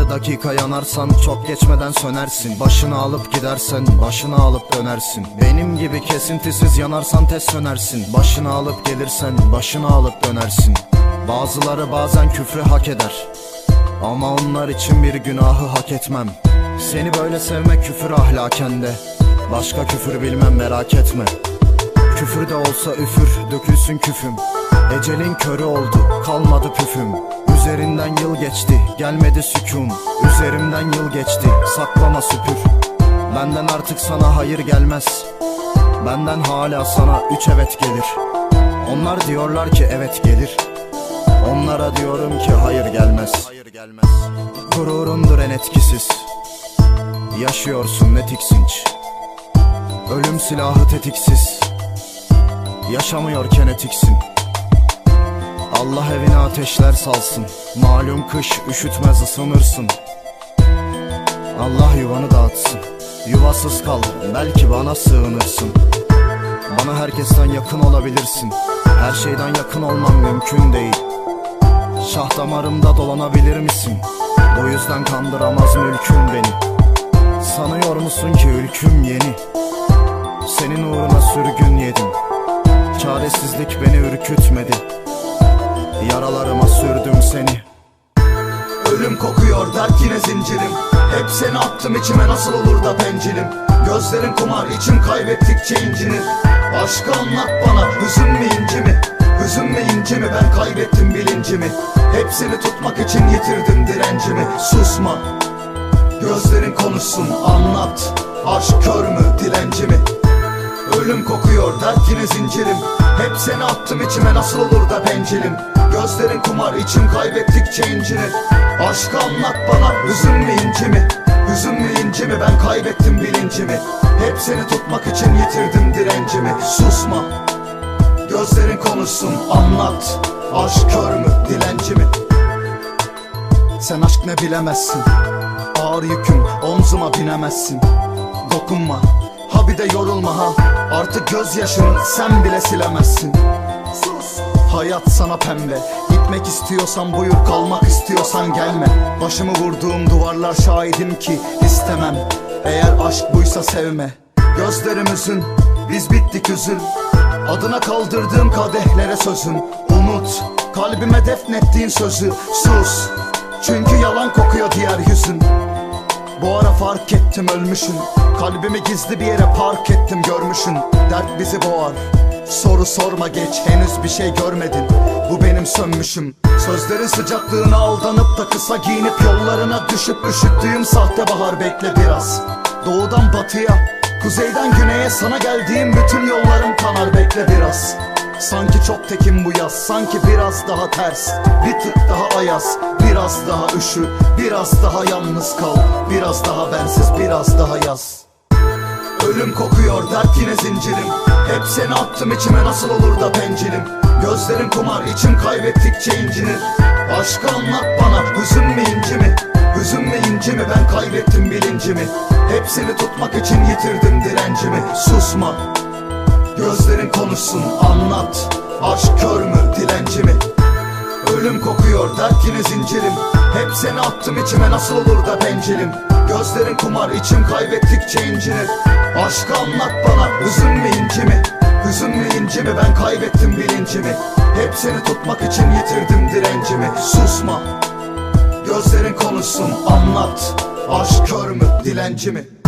dakika yanarsan çok geçmeden sönersin. Başını alıp gidersen başını alıp dönersin. Benim gibi kesintisiz yanarsan tez sönersin. Başını alıp gelirsen başını alıp dönersin. Bazıları bazen küfrü hak eder, ama onlar için bir günahı hak etmem. Seni böyle sevmek küfür ahlaken de, başka küfür bilmem merak etme. Küfür de olsa üfür, dökülsün küfüm. Ecelin körü oldu, kalmadı püfüm. Üzerinden yıl geçti, gelmedi sükun. Üzerimden yıl geçti, saklama süpür. Benden artık sana hayır gelmez, benden hala sana 3 evet gelir. Onlar diyorlar ki evet gelir, onlara diyorum ki hayır gelmez. Gururundur en etkisiz, yaşıyorsun ne tiksinç. Ölüm silahı tetiksiz, yaşamıyorken etiksin. Allah evine ateşler salsın, malum kış üşütmez ısınırsın. Allah yuvanı dağıtsın, yuvasız kaldın belki bana sığınırsın. Bana herkesten yakın olabilirsin, her şeyden yakın olmam mümkün değil. Şah damarımda dolanabilir misin? Bu yüzden kandıramaz mülküm beni. Sanıyor musun ki ülküm yeni? Senin uğruna sürgün yedim, çaresizlik beni ürkütmedi. Yaralarıma sürdüm seni. Ölüm kokuyor dert yine zincirim. Hep seni attım içime nasıl olur da bencilim. Gözlerin kumar içim kaybettikçe incinir. Aşkı anlat bana hüzün mü inci mi? Hüzün mü inci mi ben kaybettim bilincimi. Hepsini tutmak için yitirdim direncimi. Susma gözlerin konuşsun anlat. Aşk kör mü dilenci mi? Ölüm kokuyor dert yine zincirim. Hep seni attım içime nasıl olur da bencilim. Gözlerin kumar içim kaybettikçe incinir. Aşkı anlat bana hüzün mü inci mi? Hüzün mü inci mi ben kaybettim bilincimi. Hep seni tutmak için yitirdim direncimi. Susma gözlerin konuşsun anlat. Aşk kör mü dilenci mi? Sen aşk ne bilemezsin, ağır yüküm omzuma binemezsin. Dokunma ha bir de yorulma ha, artık gözyaşını sen bile silemezsin. Sus. Hayat sana pembe, gitmek istiyorsan buyur, kalmak istiyorsan gelme. Başımı vurduğum duvarlar şahidim ki istemem. Eğer aşk buysa sevme. Gözlerimizin biz bittik üzül. Adına kaldırdığım kadehlere sözüm. Unut kalbime defnettiğin sözü. Sus çünkü yalan kokuyor diğer yüzün. Bu ara fark ettim ölmüşüm. Kalbimi gizli bir yere park ettim görmüşün. Dert bizi boğar, soru sorma geç, henüz bir şey görmedin. Bu benim sönmüşüm. Sözlerin sıcaklığına aldanıp da kısa giyinip yollarına düşüp üşüttüğüm sahte bahar bekle biraz. Doğudan batıya, kuzeyden güneye sana geldiğim bütün yollarım kanar bekle biraz. Sanki çok tekim bu yaz, sanki biraz daha ters, bir tık daha ayaz, biraz daha üşü, biraz daha yalnız kal, biraz daha bensiz, biraz daha yaz. Ölüm kokuyor dert yine zincirim. Hep seni attım içime nasıl olur da bencilim. Gözlerin kumar içim kaybettikçe incinir. Aşkı anlat bana hüzün mü inci mi? Hüzün mü inci mi ben kaybettim bilincimi. Hepsini tutmak için yitirdim direncimi. Susma gözlerin konuşsun anlat. Aşk kör mü dilenci mi? Ölüm kokuyor dert yine zincirim. Hep seni attım içime nasıl olur da bencilim. Gözlerin kumar içim kaybettikçe incinir. Aşkı anlat bana hüzün mü inci mi? Hüzün mü inci mi ben kaybettim bilincimi. Hep seni tutmak için yitirdim direncimi. Susma gözlerin konuşsun anlat. Aşk kör mü dilenci mi?